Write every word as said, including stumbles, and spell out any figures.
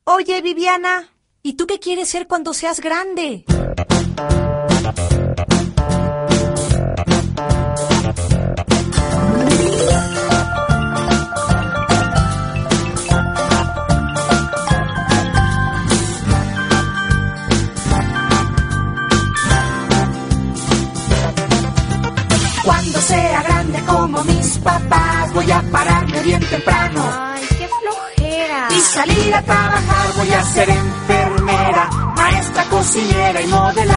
Oye, Viviana, ¿y tú qué quieres ser cuando seas grande? Cuando sea grande como mis papás, voy a pararme bien temprano. Ay, qué flojera. Y salir a trabajar, voy a ser enfermera, maestra, cocinera y modelar.